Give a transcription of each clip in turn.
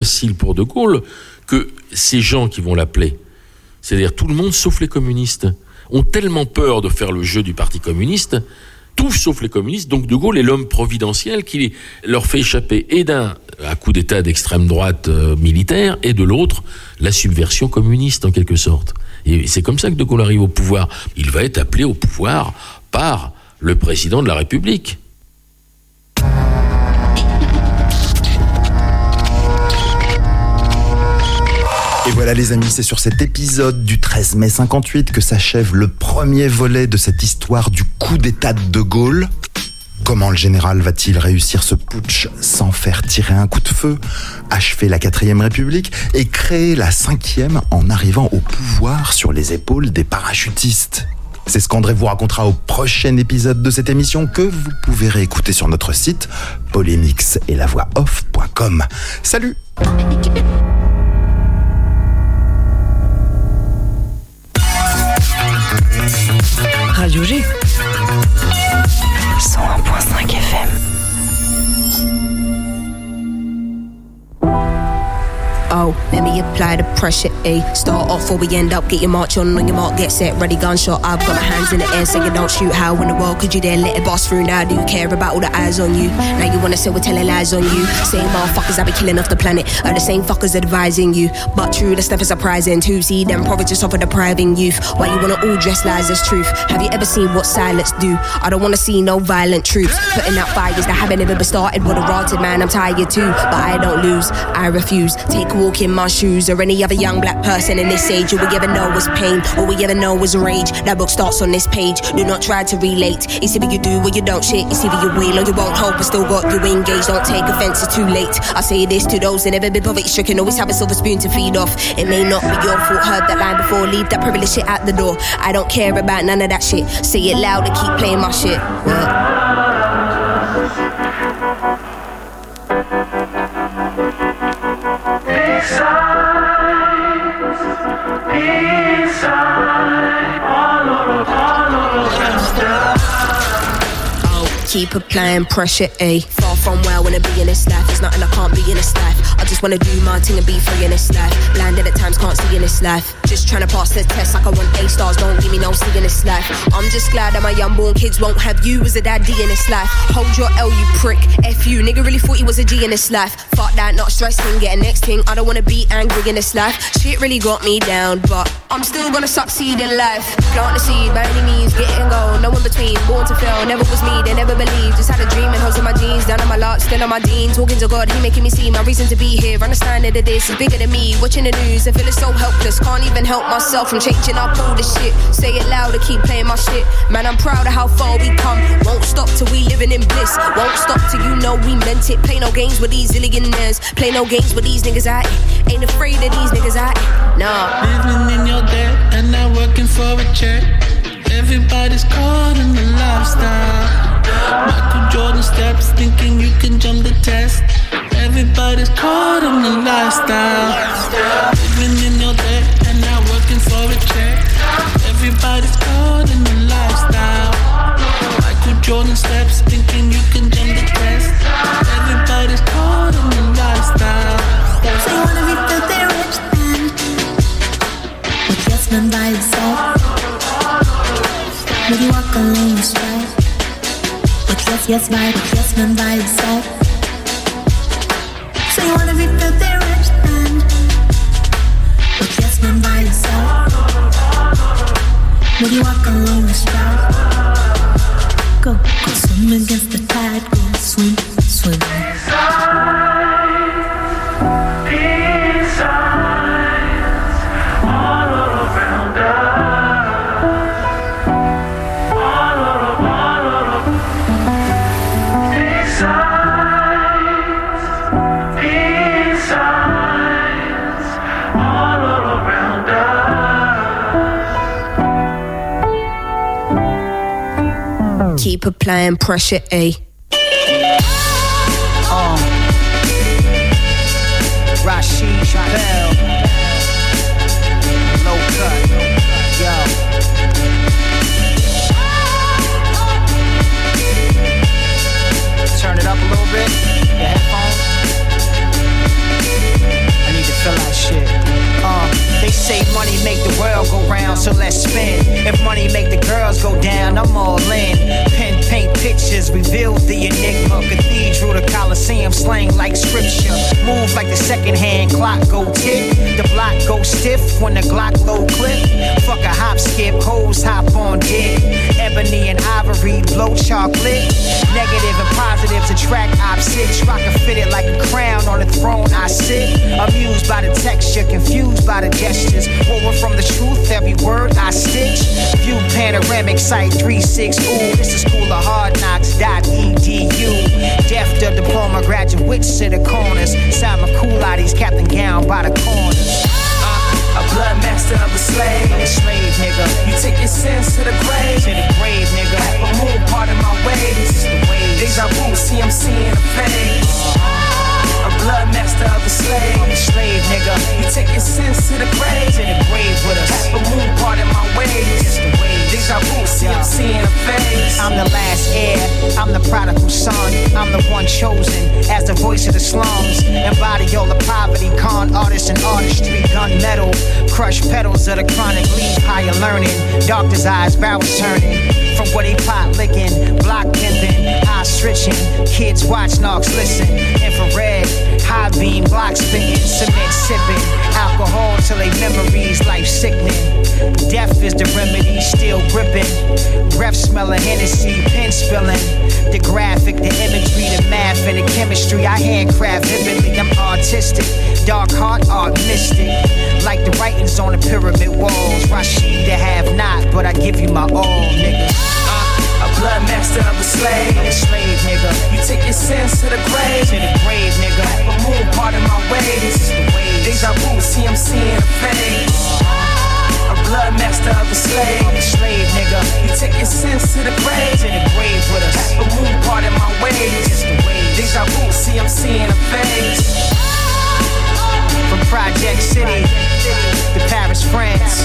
facile pour De Gaulle que ces gens qui vont l'appeler, c'est-à-dire tout le monde sauf les communistes, ont tellement peur de faire le jeu du Parti communiste, tout sauf les communistes. Donc De Gaulle est l'homme providentiel qui leur fait échapper et d'un coup d'État d'extrême droite militaire et de l'autre la subversion communiste en quelque sorte. Et c'est comme ça que De Gaulle arrive au pouvoir. Il va être appelé au pouvoir par le président de la République. Et voilà les amis, c'est sur cet épisode du 13 mai 58 que s'achève le premier volet de cette histoire du coup d'État de De Gaulle. Comment le général va-t-il réussir ce putsch sans faire tirer un coup de feu, achever la 4ème République et créer la 5e en arrivant au pouvoir sur les épaules des parachutistes ? C'est ce qu'André vous racontera au prochain épisode de cette émission que vous pouvez réécouter sur notre site polémixetlavoixoff.com. Salut! Radio G 101.5 FM. Oh, let me apply the pressure, ayy. Start off where we end up, get your march on your mark, get set, ready, gunshot. I've got my hands in the air, saying don't shoot. How in the world could you dare let it bust through? Now do you care about all the eyes on you? Now you wanna say we're telling lies on you? Same motherfuckers I be killing off the planet are the same fuckers advising you. But true, the stuff is surprising to see them prophets just offer depriving youth. Why you wanna all dress lies as truth? Have you ever seen what silence do? I don't wanna see no violent troops putting out fires that haven't ever been started. With a rotted man, I'm tired too, but I don't lose, I refuse. Take a walk in my shoes or any other young black person in this age. All we ever know was pain, all we ever know was rage. That book starts on this page, do not try to relate. It's either you do or you don't shit. It's either you will or you won't hope, but still got you engaged. Don't take offense, it's too late. I say this to those that never been poverty stricken. Always have a silver spoon to feed off. It may not be your fault, heard that line before. Leave that privilege shit at the door. I don't care about none of that shit. Say it loud and keep playing my shit. Keep applying pressure, ayy. Far from where I wanna be in this life. There's nothing I can't be in this life. I just wanna do my thing and be free in this life. Blinded at times, can't see in this life. Just trying to pass the test like I want A stars. Don't give me no C in this life. I'm just glad that my unborn kids won't have you as a daddy in this life. Hold your L, you prick. F you, nigga really thought he was a G in this life. Fuck that, not stressing, get a next thing. I don't wanna be angry in this life. Shit really got me down, but I'm still gonna succeed in life. Plant the seed by any means, getting gold. No in between, born to fail, never was me, they never believed. Just had a dream and hopes in my jeans, down on my luck, still on my dean. Talking to God, he making me see my reason to be here. Understanding that this is bigger than me. Watching the news and feeling so helpless. Can't even help myself from changing up all this shit. Say it loud and keep playing my shit. Man, I'm proud of how far we come. Won't stop till we living in bliss. Won't stop till you know we meant it. Play no games with these millionaires. Play no games with these niggas out. Ain't afraid of these niggas out. Nah. Living in your debt and not working for a check. Everybody's caught in the lifestyle. Michael Jordan steps, thinking you can jump the test. Everybody's caught in the lifestyle. Living in your debt and not working for a check. Everybody's caught in the lifestyle. Michael Jordan steps, thinking you can jump the test. Everybody's caught in the lifestyle. So you wanna be filthy rich then? With yes man by himself. Would you walk alone the strife? With yes man by himself. So you wanna be filthy rich then? With yes man by himself. Would you walk alone the strife? Go swim against the tide. Go swim. Keep applying pressure, ayy. Rashid Chappelle, low cut, yo. Turn it up a little bit, your headphones. slang like scripture. Move like the second-hand clock go tick. The block go stiff when the Glock low clip. Fuck a hop, skip, hoes hop on dick. Ebony and ivory blow chocolate. Negative and positives attract opposites. Rockin' fitted like a crown on the throne I sit. Amused by the texture, confused by the gestures. Woven from the truth, every word I stitch. View panoramic site 36. Ooh, this is School of Hard Knocks.edu. Deaf to diploma graduates to the corners. Simon Cooliddy's Captain Gown by the corners. A blood master of a slave. Slave nigga. You take your sins to the grave. To the grave nigga. But move part of my ways. Deja vu, see I'm seeing a phase. A blood master of a slave. Slave nigga. You take your sins to the grave. To the grave with us. But move part of my ways. Deja vu, see I'm seeing a phase. I'm the last heir, I'm the prodigal son. I'm the one chosen as the voice of the slums. Embody all the poverty, con artists and artistry. Gunmetal, crush petals of the chronic leaf. Higher learning, doctor's eyes, barrels turning. From what they pot licking, block pimping, eye stretching. Kids watch, knocks listen. Infrared, high beam, block spitting, cement sipping. Alcohol till they memories, life sickening. Death is the remedy, still gripping. Breath smelling Hennessy, pen spilling. The graphic, the imagery, the math and the chemistry. I handcraft vividly, I'm artistic. Dark heart, art mystic. Like the writings on the pyramid walls. Rashid the have not, but I give you my all, nigga. A blood master of a slave. Slave nigga. You take your sins to the grave. To the grave nigga. But move part of my ways. Deja vu, see I'm seeing a phase. A blood master of a slave. Slave nigga. You take your sins to the grave. To the grave with us. But move part of my ways. Deja vu, see I'm seeing a phase. From Project City to Paris, France.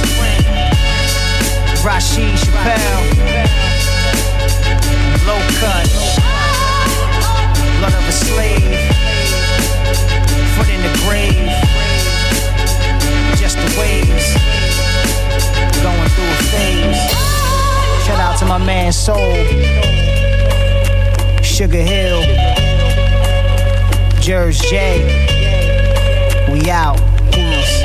Rashid Chappelle. Low cut. Blood of a slave. Foot in the grave. Just the waves. Going through a phase. Shout out to my man Soul. Sugar Hill. Jersey J. We out. Peace.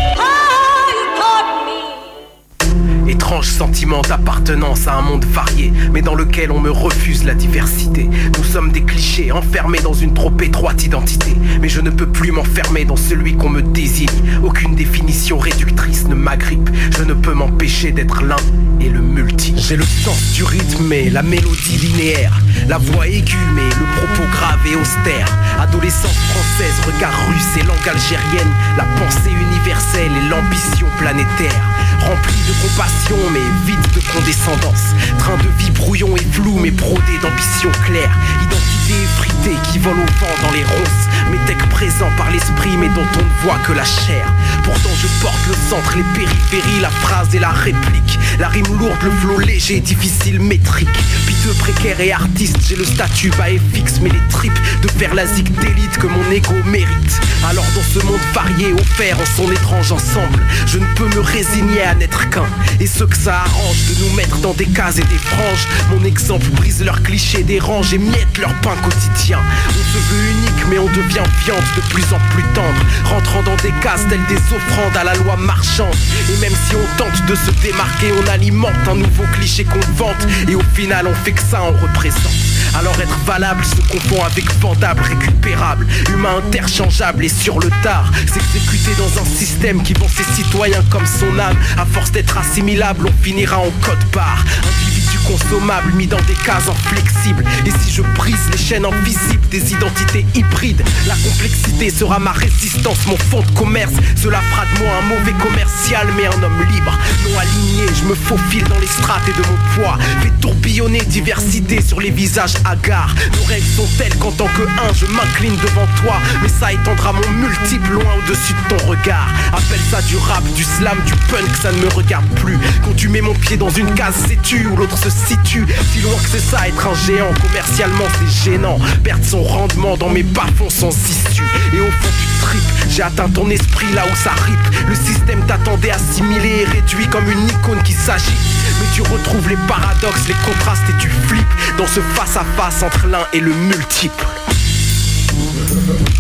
Étrange sentiment d'appartenance à un monde varié, mais dans lequel on me refuse la diversité. Nous sommes des clichés, enfermés dans une trop étroite identité. Mais je ne peux plus m'enfermer dans celui qu'on me désigne. Aucune définition réductrice ne m'agrippe. Je ne peux m'empêcher d'être l'un et le multi. J'ai le sens du rythme et la mélodie linéaire. La voix aiguë mais le propos grave et austère. Adolescence française, regard russe et langue algérienne. La pensée universelle et l'ambition planétaire. Rempli de compassion mais vide de condescendance. Train de vie brouillon et flou mais brodé d'ambition claire. Identité effritée qui vole au vent dans les ronces. Métèque présent par l'esprit mais dont on ne voit que la chair. Pourtant je porte le centre, les périphéries, la phrase et la réplique. La rime lourde, le flow léger, difficile, métrique. Piteux, précaire et artiste, j'ai le statut bas et fixe. Mais les tripes de faire la zig d'élite que mon ego mérite. Alors dans ce monde varié, offert en son étrange ensemble, je ne peux me résigner à n'être qu'un. Et ceux que ça arrange de nous mettre dans des cases et des franges. Mon exemple brise leurs clichés, dérange et miette leur pain quotidien. On se veut unique mais on devient viande de plus en plus tendre. Rentrant dans des cases telles des offrandes à la loi marchande. Et même si on tente de se démarquer, on alimente un nouveau cliché qu'on vante. Et au final on fait que ça en représente. Alors être valable se confond avec vendable, récupérable, humain interchangeable et sur le tard. S'exécuter dans un système qui vend ses citoyens comme son âme. À force d'être assimilable, on finira en code-barre. Individu consommable, mis dans des cases inflexibles. Et si je brise les chaînes invisibles des identités hybrides, la complexité sera ma résistance, mon fond de commerce. Cela fera de moi un mauvais commercial mais un homme libre. Non aligné, je me faufile dans les strates et de mon poids. Fais tourbillonner diversité sur les visages hagards. Nos règles sont telles qu'en tant que un, je m'incline devant toi. Mais ça étendra mon multiple loin au-dessus de ton regard. Appelle ça du rap, du slam, du punk, ça ne me regarde plus. Quand tu mets mon pied dans une case, sais-tu où l'autre se situe? Si loin que c'est ça, être un géant, commercialement c'est gênant. Perdre son rendement dans mes bas-fonds sans issue. Et au fond tu tripes, j'ai atteint ton esprit là où ça ripe. Le système t'attendait assimilé et réduit comme une icône qui s'agite. Mais tu retrouves les paradoxes, les contrastes et tu flippes dans ce face-à-face entre l'un et le multiple.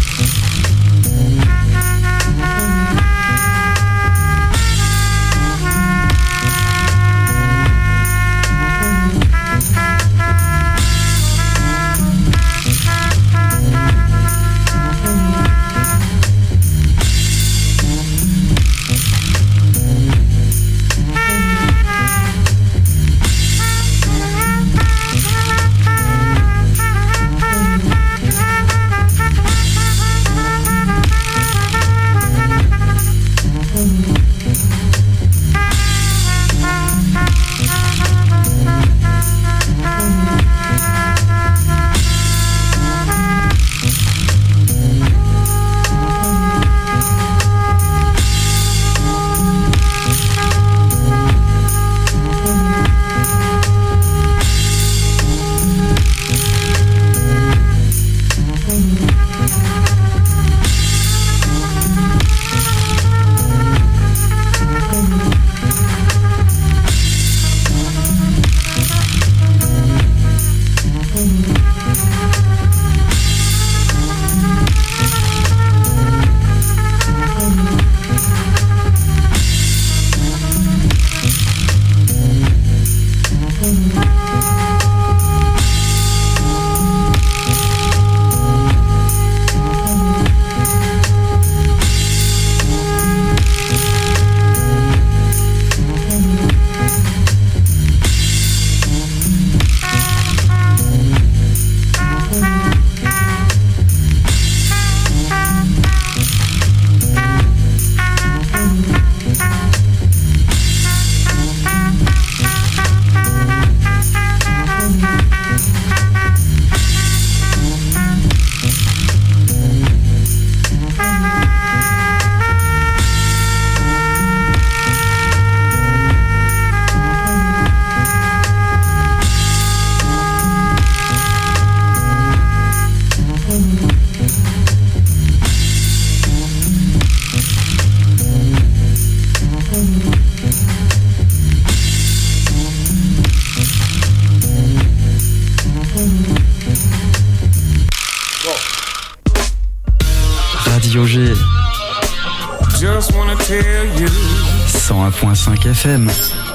just wanna tell you. 101.5 FM.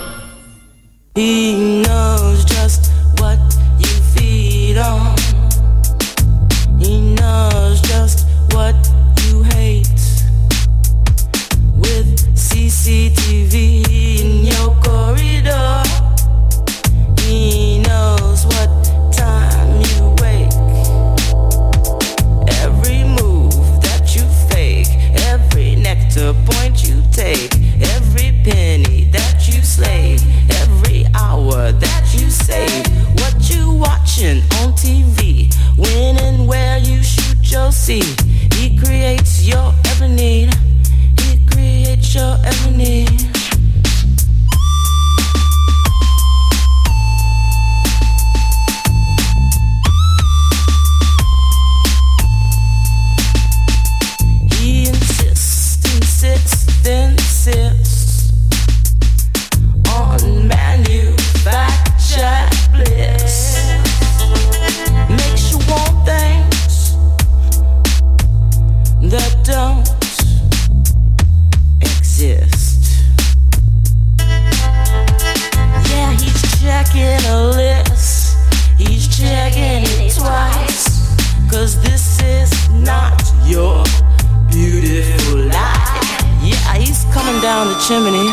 He knows just what you feed on. He knows just what you hate. With CCTV in your corridor, he knows what time you wake. Every move that you fake, every nectar point you take, every penny that you slave, every hour that you save. What you watching on TV, when and where you shoot your seed. He creates your every need. He creates your every need. He insists on manufactured bliss. Makes you want things that don't exist. Yeah, he's checking a list. He's checking it twice. 'Cause this is not your beautiful life. Yeah, he's coming down the chimney.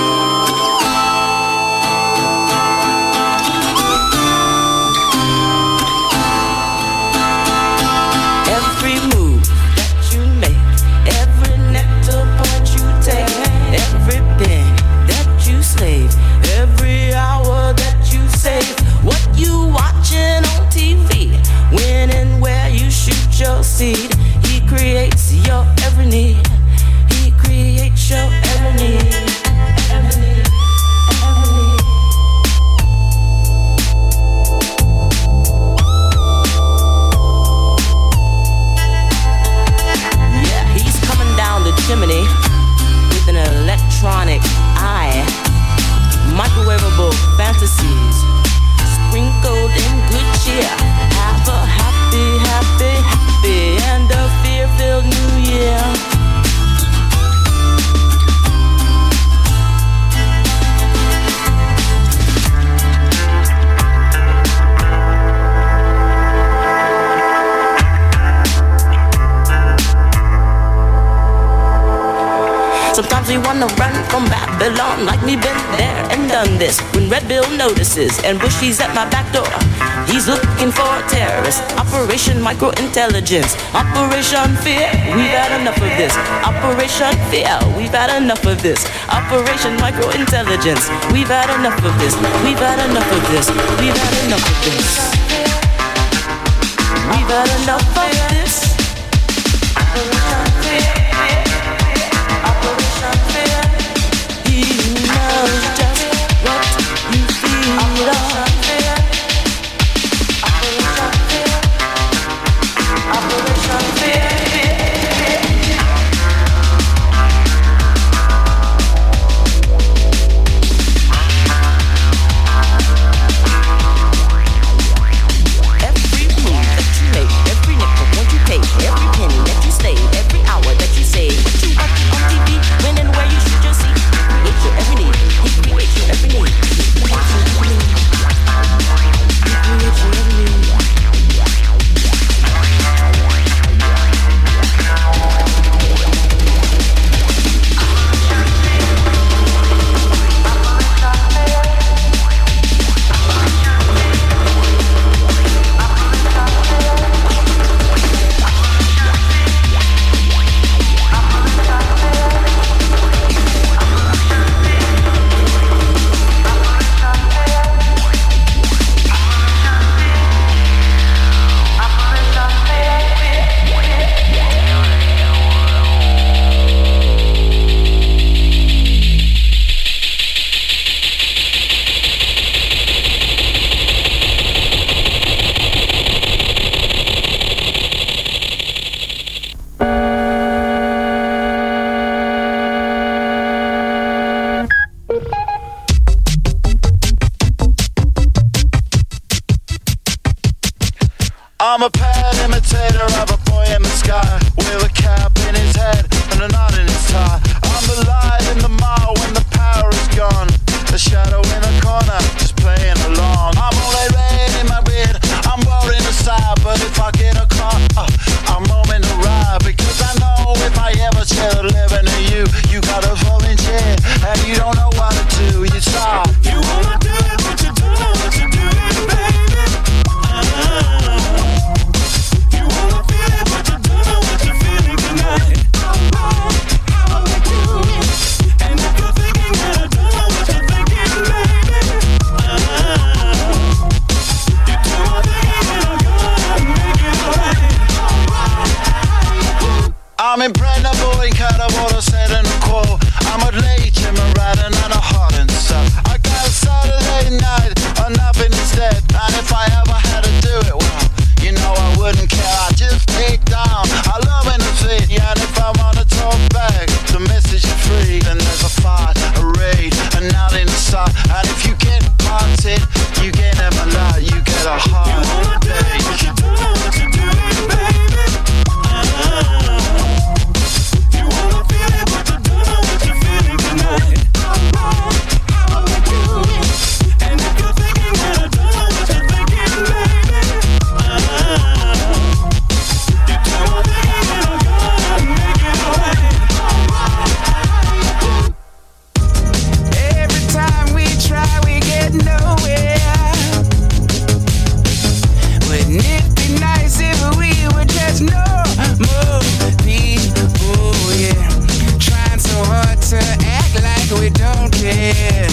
Every move that you make, every nectar point you take, every pen that you slave, every hour that you save. What you watching on TV, when and where you shoot your seed. He creates your every need. He creates your every need. Every need. Every need. Yeah, he's coming down the chimney with an electronic eye. Microwavable fantasies sprinkled in good cheer. Have a happy, happy, happy and a fear-filled new year. Sometimes we wanna run from Babylon, like me been there and done this. When Red Bill notices and Bushy's at my back door, he's looking for a terrorist. Operation Microintelligence, Operation Fear, we've had enough of this. Operation Fear, we've had enough of this. Operation Microintelligence, we've had enough of this. We've had enough of this. We've had enough of this. We've had enough of this. Operation Fear. He knows just what you feel on. Operation Fear. Every move that you make, every nickel point you take, every penny that you save, every hour that you save. What you watch on TV, when and where you should just see. Create your every need. He creates your every need. He creates your every need. He creates your every need. I'm a pale imitator of a boy in the sky, with a cap in his head and a knot in his tie. you gotta volunteer, and you don't know what to do, you start. You wanna do it, but you don't know what you're doing, baby. You wanna feel it, but you don't know what you're feeling tonight. How we do it, and if you're thinking that I don't know what you're thinking, baby. You do my thing and I'm gonna make it alright. I'm impregnable, incredible, said in a call. I'm a late Jim Radin and a heart and stuff. I got a Saturday night or nothing instead. And if I ever had to do it, well, you know I wouldn't care. I just take down. I love in the city, and if I wanna talk back, the message is free. Then there's a fight, a raid, and out in the sun. And if you get parted, you get never lie, you get a heart. You wanna do it, but you don't know what you're doing, baby. You wanna feel it, but you don't know what you're feeling tonight. How we do it, and if you're thinking that I don't know what you're thinking, baby. You do my thing and I'm gonna make it alright. Every time we try, we get nowhere. Wouldn't it be nice if we would just know more people, yeah. Trying so hard to act like we don't care.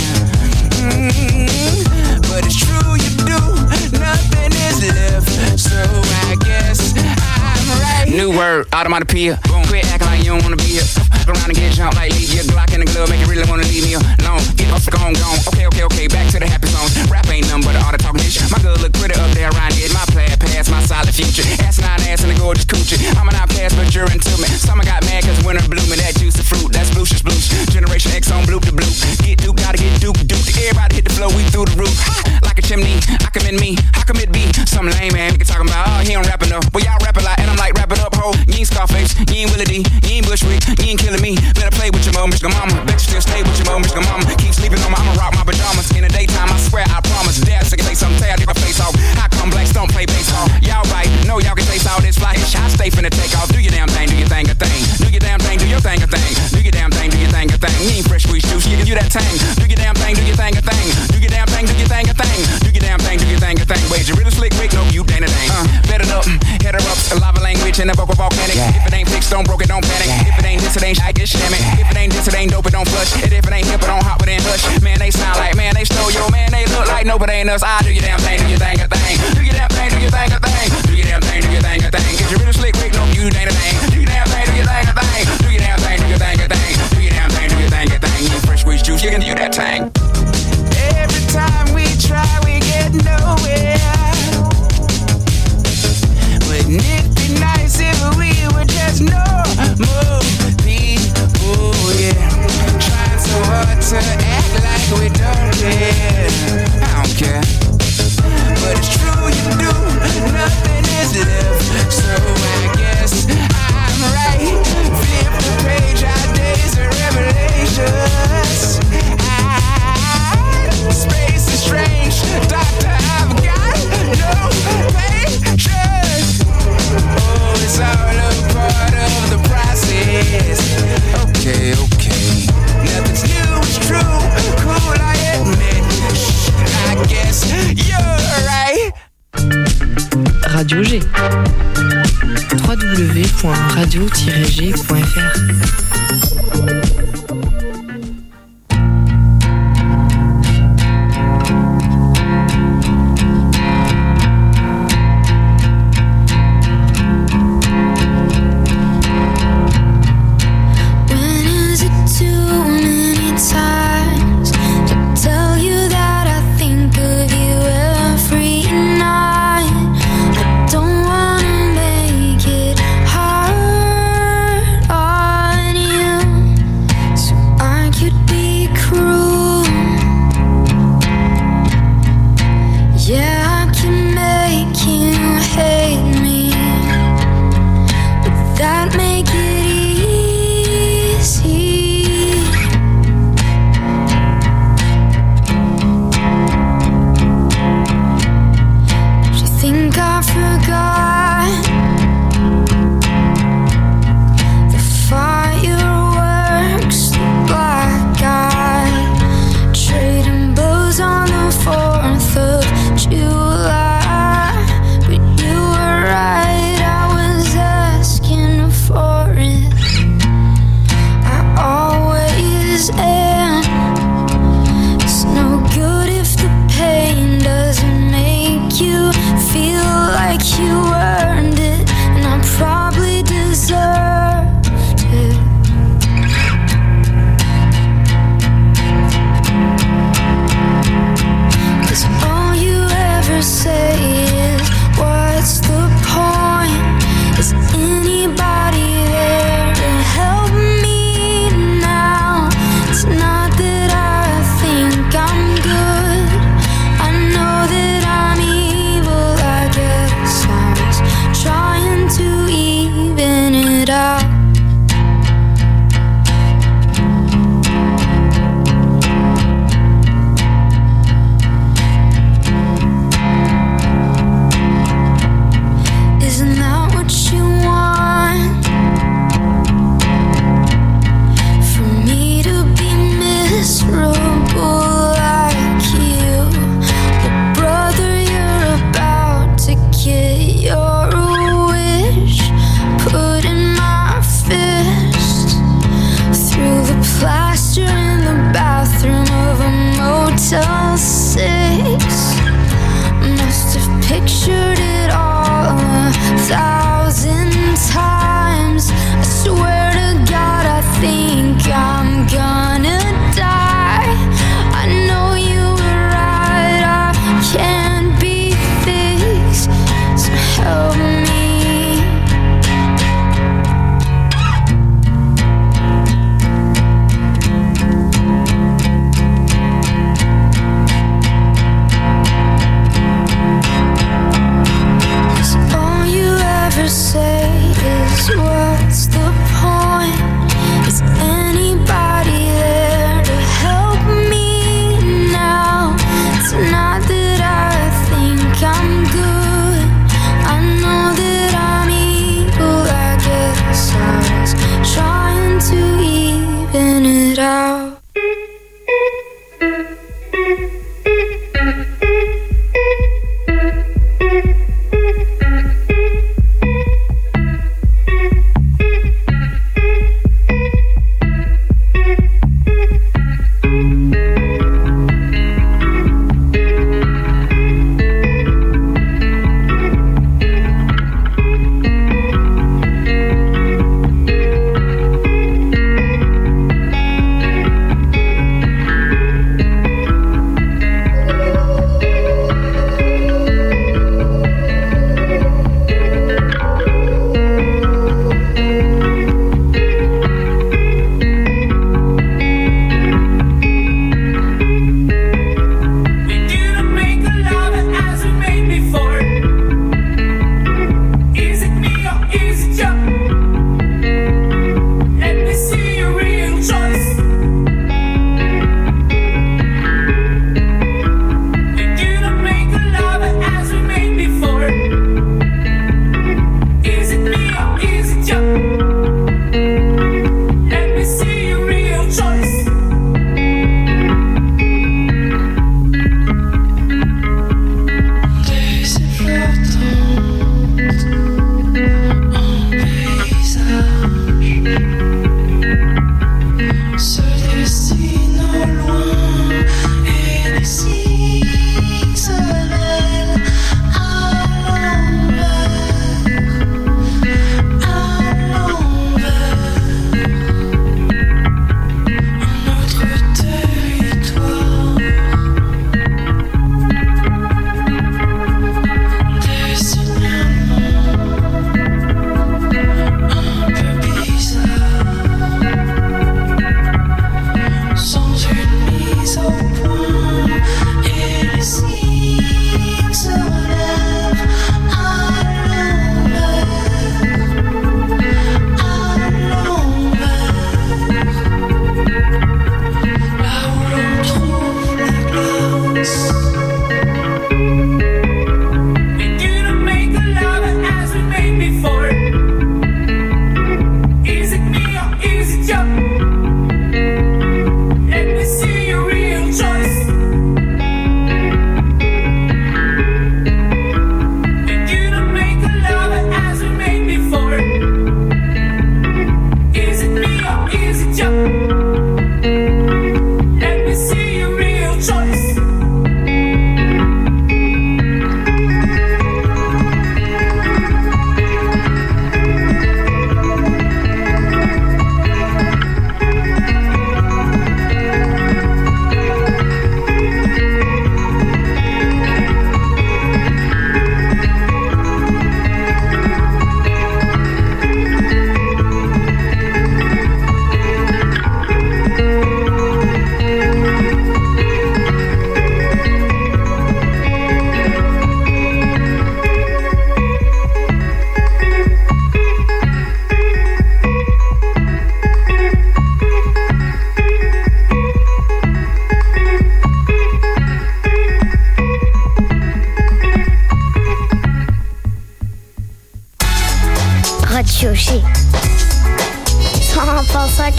But it's true, you do, nothing is left. So I guess I'm right. New word, automatopoeia. Quit acting like you don't wanna be here. Fuck around and get jumped like leave your Glock in the glove, make you really wanna leave me alone. Get off the gone. Okay, back to the happy songs. Rap ain't nothing but an art of talking shit. My girl look pretty up there around it. My plaid past, my solid future. Ass 9 ass and a gorgeous coochie. I'm an outcast, but you're into me. Summer got mad cause winter blooming. That juicy fruit, that's blucious blues. Generation X on bloop to bloop. Get duke, gotta get duke. Everybody hit the flow, we through the roof. Like a chimney, I commit me. How come it be some lame man? We can talk about, oh, he don't rap enough. Well, y'all rap a lot, and I'm like, wrap it up, ho. You ain't Scarface, you ain't Willie D, you ain't Bushwick, you ain't killing me. Better play with your mom, Mr. Mama. Bet you still stay with your mom, Mr. Mama. Keep sleeping on me, I'ma rock my pajamas. In the daytime, I swear, I promise. Dad, so can take some tear, take my face off. How come blacks don't play baseball? Y'all right, no, y'all can taste all this fly. I stay finna take off. Do your damn thing, do your thing, a thing. Do your damn thing, do your thing, a thing. Do your damn thing, do your thing, a thing. You ain't fresh squeeze juice, you can do that thing. Do your damn thing, do your thing, a thing. Do your damn thing, do your thing, a thing. Do your damn thing, do your thing, a thing. Wait, you really slick, Rick? No, you ain't a thing. Better up, head her up, lava language and a vocal volcanic. If it ain't fixed, don't broke it, don't panic. If it ain't this, it ain't I get shammy. If it ain't this, it ain't dope, it don't flush. And if it ain't hip, it don't hop, it ain't hush. Man, they sound like, man, they stole yo, man, they look like no, but ain't us. I do your damn thing, do your thing, a thing. Do your damn thing, do your thing, a thing. Do your damn thing, do your thing, a thing. If you really slick, Rick? No, you ain't a thing. Do your damn thing, do your thing, a thing. Do your damn thing, do your thing, a thing. Do your damn thing, do your thing, a thing. You fresh squeeze juice, you can do that thing. Every time we try, we get nowhere. Wouldn't it be nice if we would just know more people, yeah. Trying so hard to act like we don't care. I don't care. But it's true, you do, nothing is left. So I guess I'm right. Flip the page, our days are revelations. Space is strange, doctor, I've got no patience. Oh, it's all a part of the process. Okay, nothing's new, it's true. Cool, I admit. I guess you're right. Radio G. www.radio-g.fr. Don't wanna make it hard on you.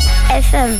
FM.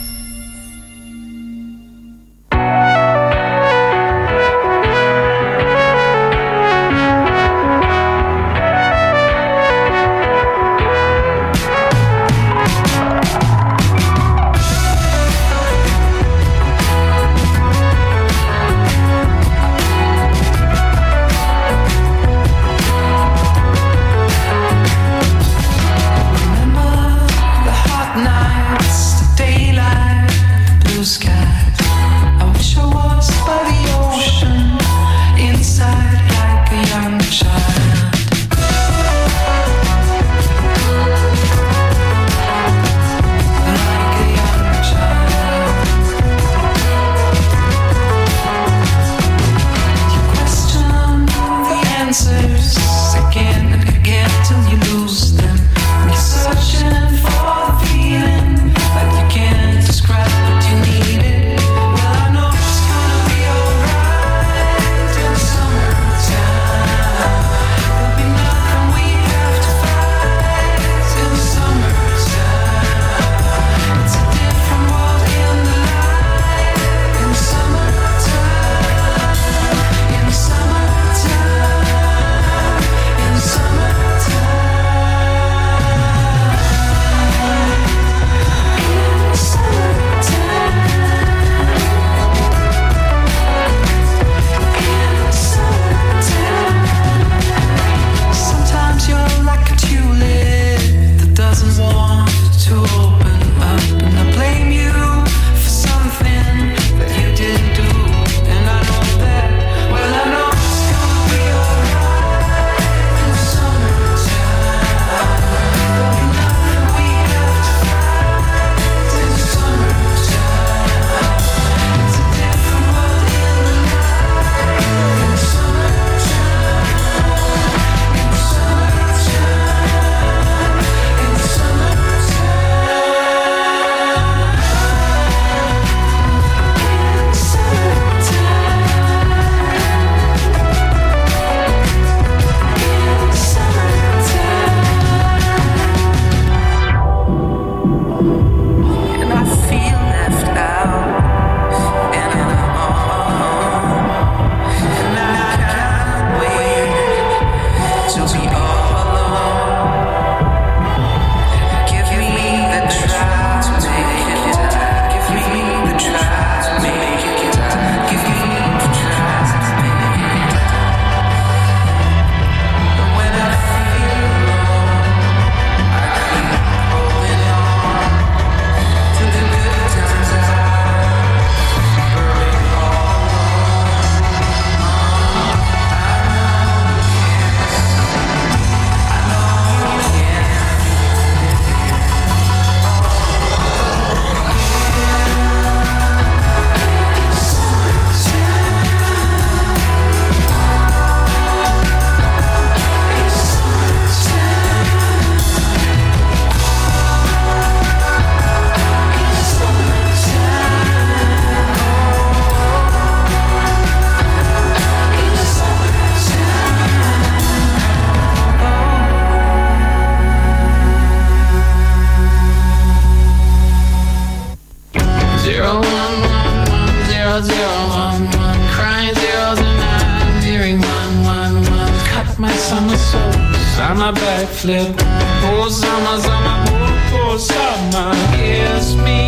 Summer backflip. Oh, summer, summer, oh, summer, kiss me.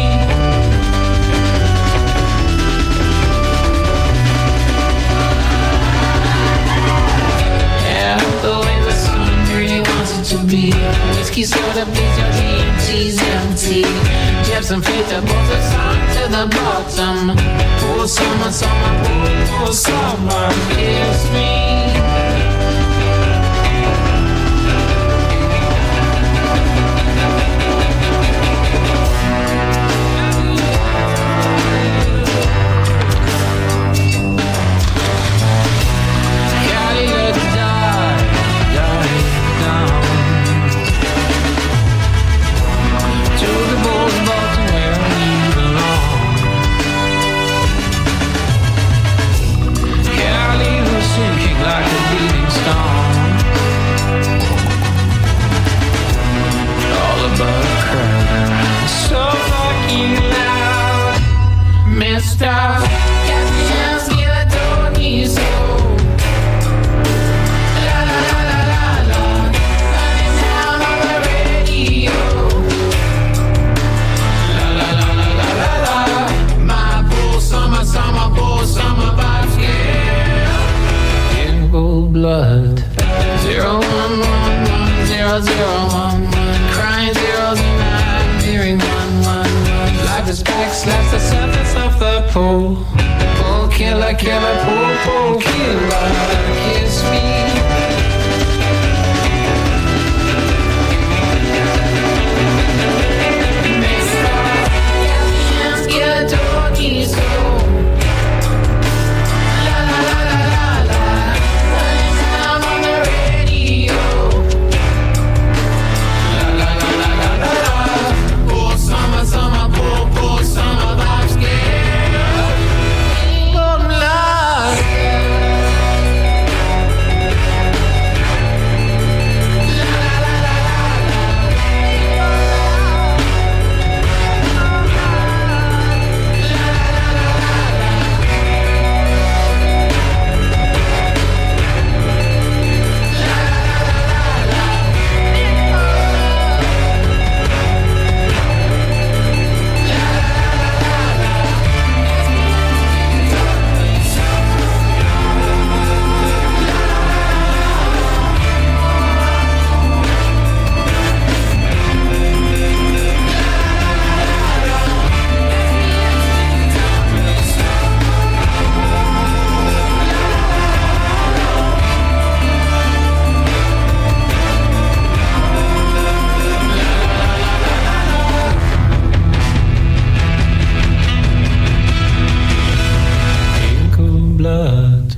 Yeah, the way the sun really wants it to be. Whiskey soda, please, your EMT's empty. Jefferson Faith, that pulls us on to the bottom. Oh, summer, summer, oh, summer, kiss me. Like a stop. Can't feel I don't need so. La la la la la la. Running down on the radio. La la la la la la la. My poor summer, summer, poor summer vibes, yeah. In cold blood. 0 1 1 1 0 0 1 1. Crying zeros and I'm hearing 1 1 1. Life is back, slaps the surface of the pool. Pull, killer, killer, pull, pull, killer, kiss me. Get a doggy soul. La la la la la la. Running down on the radio. La la la la la la la. Poor summer, summer, poor summer vibes, yeah. Golden light. La la la la la la. Blood.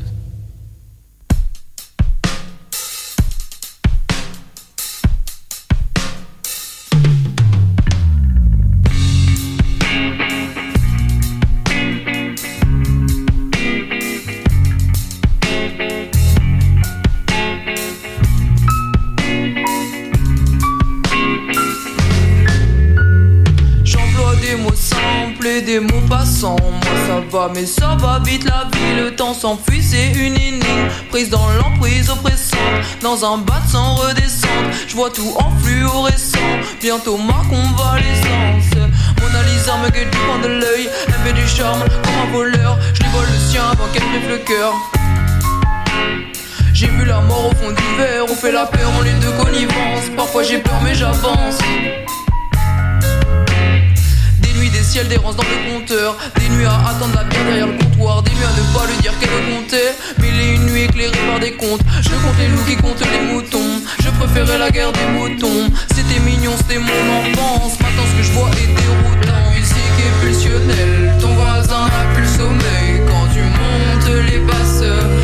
J'emploie des mots simples et des mots passants. Moi ça va mais ça va vite la vie. Le temps s'enfuit, c'est une énigme prise dans l'emprise oppressante. Dans un bas de sang redescendre. Je vois tout en fluorescent. Bientôt ma convalescence. Mona Lisa me guette du coin de l'œil. Elle fait du charme comme un voleur. Je lui vole le sien avant qu'elle brûle le cœur. J'ai vu la mort au fond du verre. On fait la paix en ligne de connivence. Parfois j'ai peur mais j'avance. Des ciels d'errance dans le compteur. Des nuits à attendre la bière derrière le comptoir. Des nuits à ne pas lui dire qu'elle comptait. Mais les une nuit éclairées par des contes. Je compte les loups qui comptent les moutons. Je préférais la guerre des moutons. C'était mignon, c'était mon enfance. Maintenant ce que je vois est déroutant. La musique est pulsionnelle. Ton voisin n'a plus le sommeil. Quand tu montes les basses.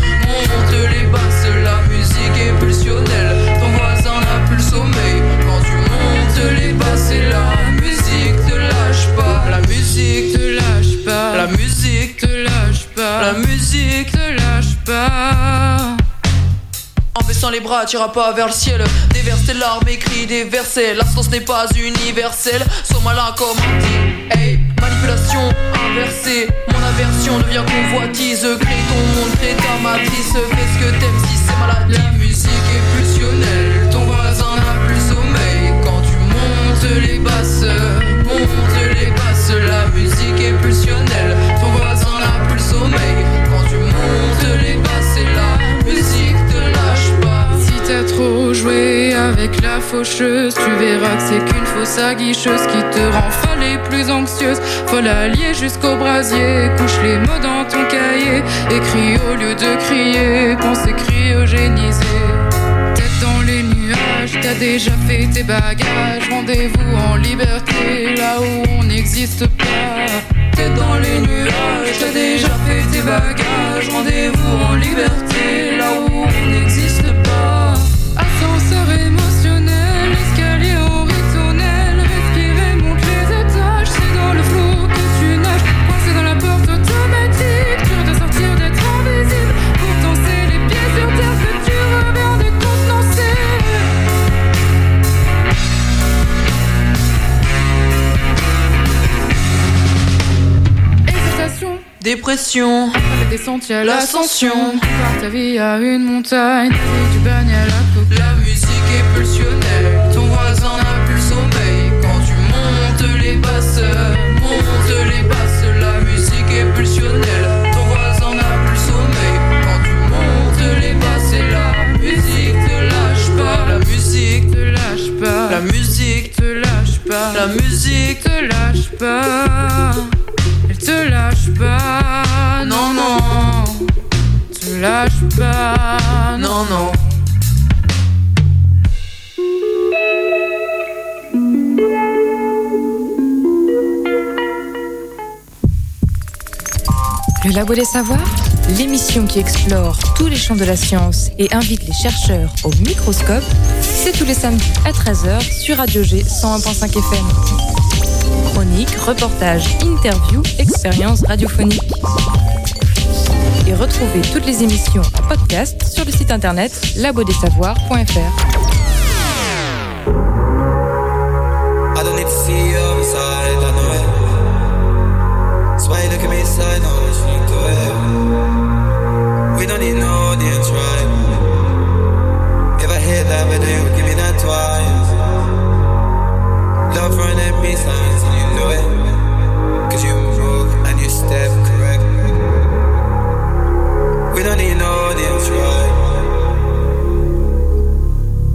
La musique est pulsionnelle. Ton voisin n'a plus le sommeil. Quand tu montes les basses et la musique te lâche pas. La musique te lâche pas. La musique te lâche pas. La musique te lâche pas. En baissant les bras, t'iras pas vers le ciel. Déverse tes larmes, écris des versets. L'instance n'est pas universelle. Sois malin comme un dit. Hey, manipulation inversée. Mon aversion devient convoitise. Crée ton monde, crée ta matrice. Fais ce que t'aimes si c'est maladie. La musique est pulsionnelle. Ton voisin n'a plus le sommeil. Quand tu montes les basses. Monte les basses. La musique est pulsionnelle. Ton voisin n'a plus le sommeil. Quand tu montes les basses et la musique te lâche pas. Si t'as trop joué avec la faucheuse, tu verras que c'est qu'une fausse aguicheuse qui te rend folle et plus anxieuse. Folle alliée jusqu'au brasier. Couche les mots dans ton cahier. Écris au lieu de crier. Pensée cryogénisée. Tête dans les nuages, t'as déjà fait tes bagages. Rendez-vous en liberté, là où on n'existe pas. Tête dans les nuages, t'as déjà fait tes bagages. Rendez-vous en liberté, là où on n'existe pas. Ascenseur émotionnel, escalier horizontal. Respirer, monte les étages. C'est dans le flot que tu nages. Coincé dans la porte automatique. Dur de sortir d'être invisible. Pourtant c'est les pieds sur terre que tu reviens de contenancer. Exaltation dépression. La descente, y'a l'ascension. Par ta vie à une montagne, du bagne à la coque. La musique est pulsionnelle, ton voisin n'a plus le sommeil. Quand tu montes les basses, la musique est pulsionnelle. Ton voisin n'a plus le sommeil. Quand tu montes les basses, et la musique te lâche pas. La musique te lâche pas. La musique te lâche pas. La musique te lâche pas. Elle te lâche pas. Non, non. Te lâche pas. Non, non. Le Labo des Savoirs, l'émission qui explore tous les champs de la science et invite les chercheurs au microscope, c'est tous les samedis à 13h sur Radio G 101.5 FM. Chroniques, reportages, interviews, expériences radiophoniques. Et retrouvez toutes les émissions en podcast sur le site internet labodessavoirs.fr. I don't need to see you outside, I know it. That's why you look at me so I know what you do it. We don't need no audience, right? If I hit that video, give me that twice. Love running me signs and you know it. Cause you move and you step correct. We don't need no audience, right?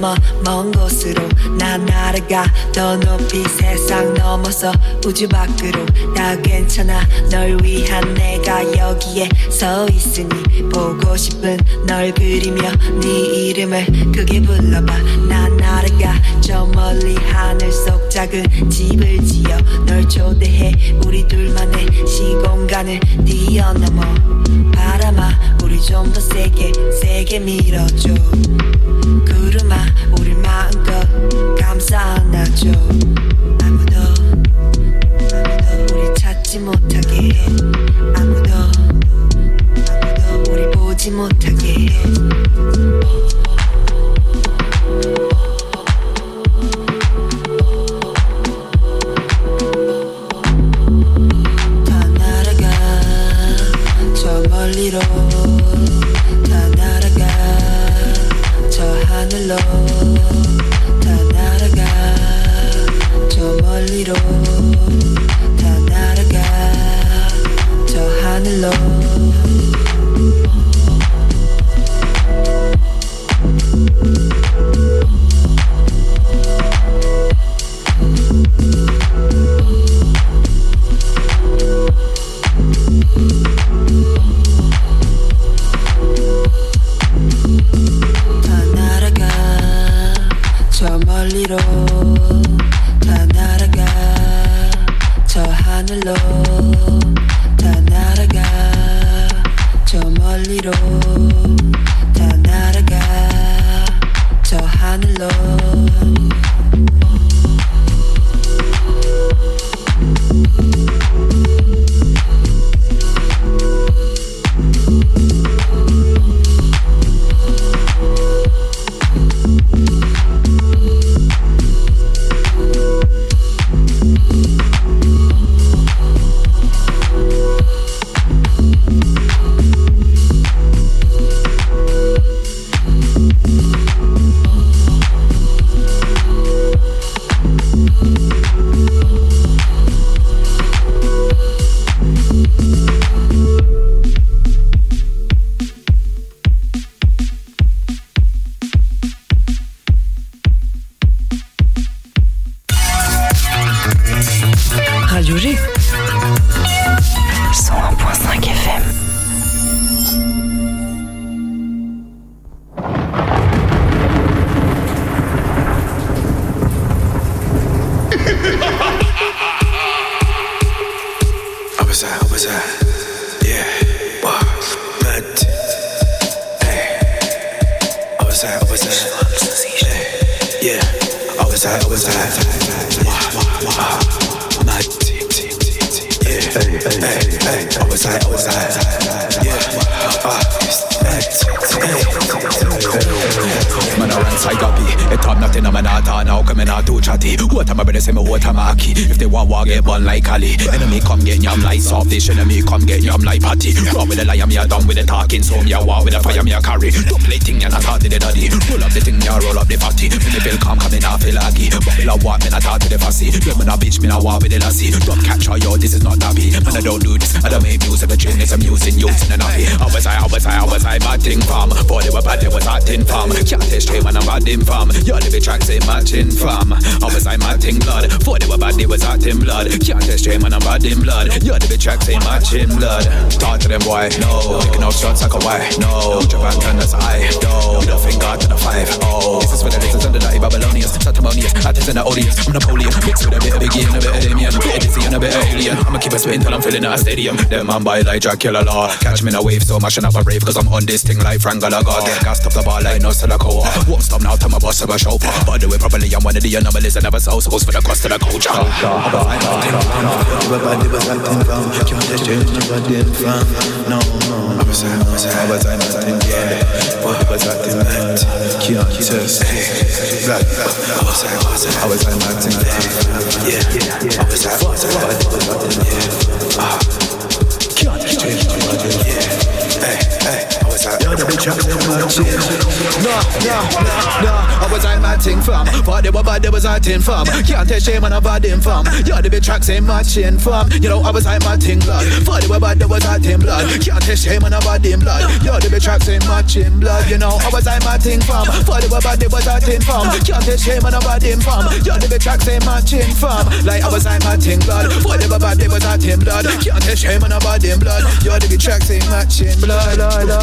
넘어 먼 곳으로 난 날아가 더 높이 세상 넘어서 우주 밖으로 다 괜찮아 널 위한 내가 여기에 서 있으니 보고 싶은 널 그리며 네 이름을 크게 불러봐 난 날아가 저 멀리 하늘 속 작은 집을 지어 널 초대해 우리 둘만의 시공간을 뛰어넘어 바람아 우리 좀 더 세게 밀어줘 구름아 우리 마음껏 감싸 안아줘 아무도 우리 찾지 못하게 해 아무도 우리 보지 못하게 해 멀리로 다 날아가 저 하늘로 다 날아가 저 멀리로 다 날아가 저 하늘로 멀리로 다 날아가 저 하늘로 다 날아가 저 멀리로 다 날아가 저 하늘로 Radio G 101.5 FM. If they want war, get bun like Ali. Enemy come get yam like soft dish. Enemy come get yam like patty. Run with the lion, me a done with the talking. So me a war with the fire, me a carry. Double thing, ya not talk to the daddy. Roll up the thing, ya roll up the fatty. When the bill come, me not feel laggy. Bubble a walk, me not talk to the fussy. Yeah, me not bitch, me not war with the lassie. Don't catch her, yo, this is not dabby. Man, I don't do this. I don't make music, the tune is I'm using and nappy. How was I bad thing farm? Boy, they were bad, they was acting farm. Can't test straight when I'm bad in farm. Your living tracks ain't matching farm. How was I matching blood? Boy, they were bad, they was acting blood. Can't test straight when I'm bad in blood. Your living tracks ain't matching blood. Talk to them, boy, no. Picking up shots like a why, no. Japan turn us eye, no. We don't finger to the 5, oh. This is for the listeners of the dirty Babylonians. Satamonians, artists in the audience. I'm Napoleon, mixed with a bit of Biggie and a bit of Damien. Bit of Dizzy and a bit of Alien. I'ma keep a spitting till I'm filling out a stadium. Them man by like Dracula Law. Catch me in a wave, so mashing up a rave. Cause I'm on this thing like Frank Gallagher. Get gassed off the bar like no Silicoa. Won't stop now till my boss have a chauffeur. But do it properly, I'm one of the anomalies. I never so supposed for the cost of the culture. Everybody was acting wrong. Can't just change nobody in front. No. I was acting yeah. But was acting right. Can't just right. I was acting yeah. I was acting yeah. Can't just change nobody yeah. Hey. I was out. You're the bitch up in my chin. No. I was out my ting fam. But they were bad, they was acting fam. Can't tell shame on a bad in fam. Yeah, the big tracks ain't matching fam. You know I was like my ting blood. For they were bad, they was acting blood. Can't tell shame on a bad in blood. Yeah, the big tracks ain't matching blood. You know I was like my ting fam. For they were bad, they was acting fam. Can't tell shame on a bad in fam. Yeah, the big tracks ain't matching fam. Like I was like my ting blood. For they were bad, they was acting blood. Can't tell shame on a bad in blood. Yeah, the big tracks ain't matching blood.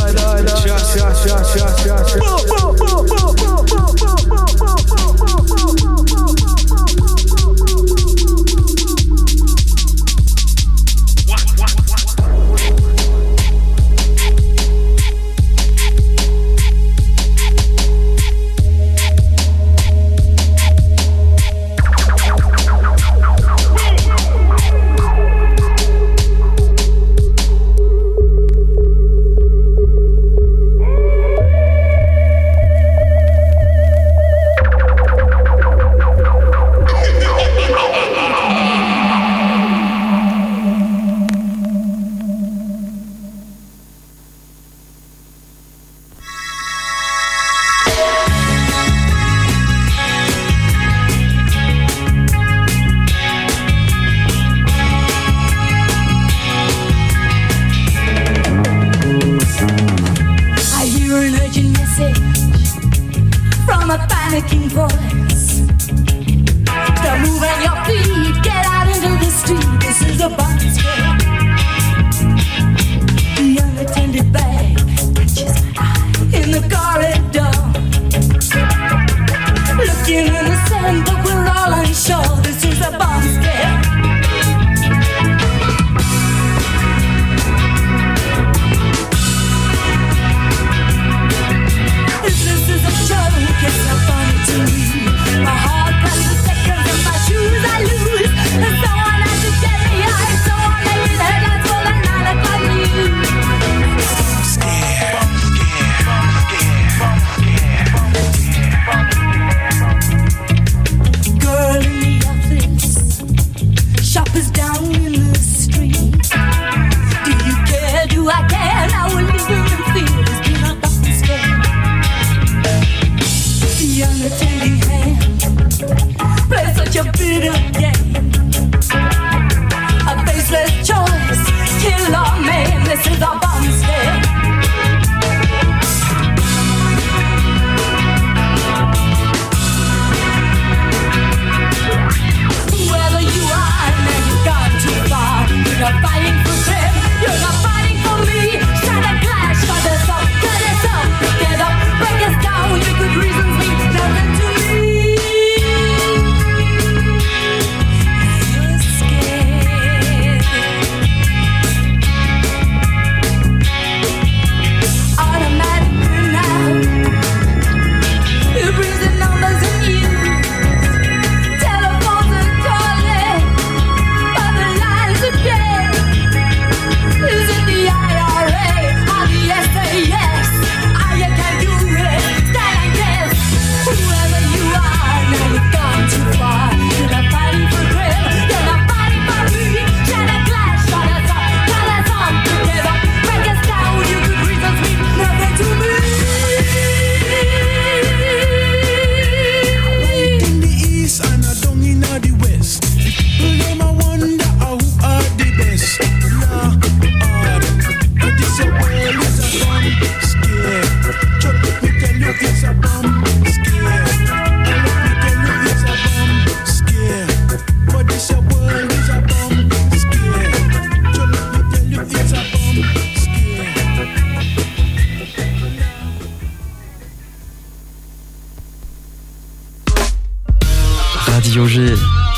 Radio G.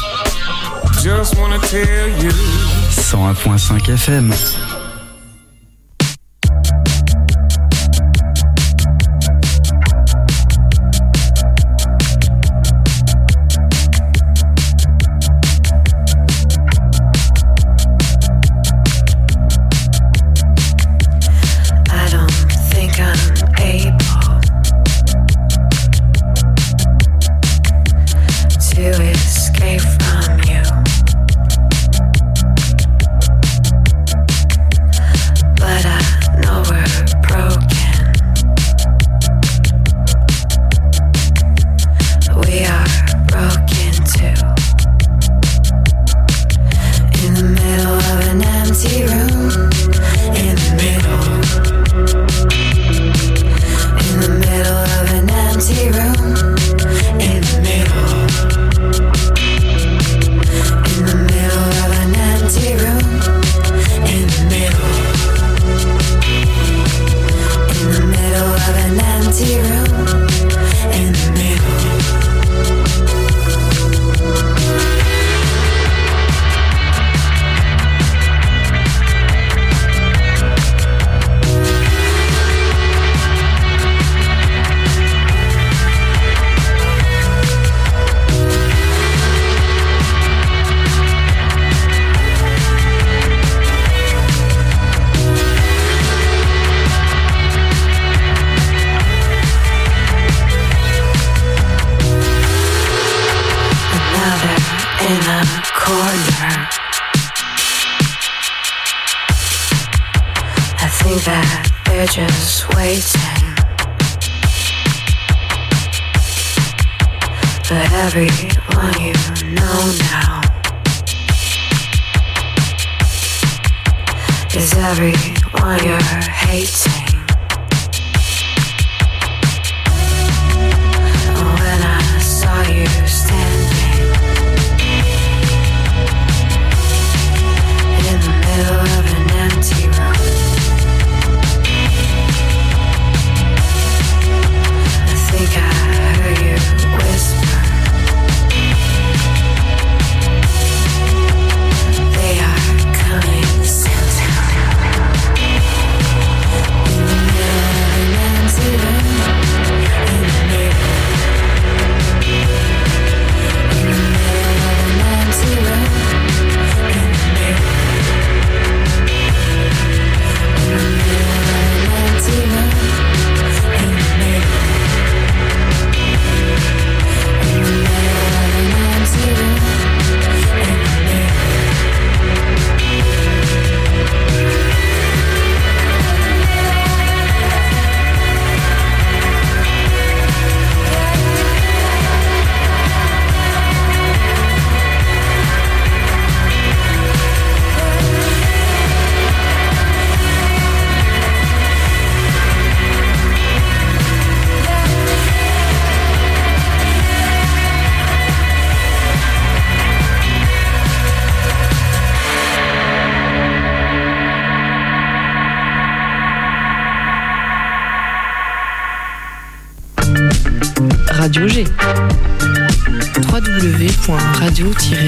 101.5 FM. corner. I think that they're just waiting, but everyone you know now is everyone you're hating. When I saw you standing in the middle of an empty room, I think I heard you whisper, they are coming soon. In the middle of an empty room, in the middle. In the middle of an empty room, in the middle. In the middle of an empty room, in the middle. In the middle of an empty room, in the middle. Radio G. www.radio-g.fr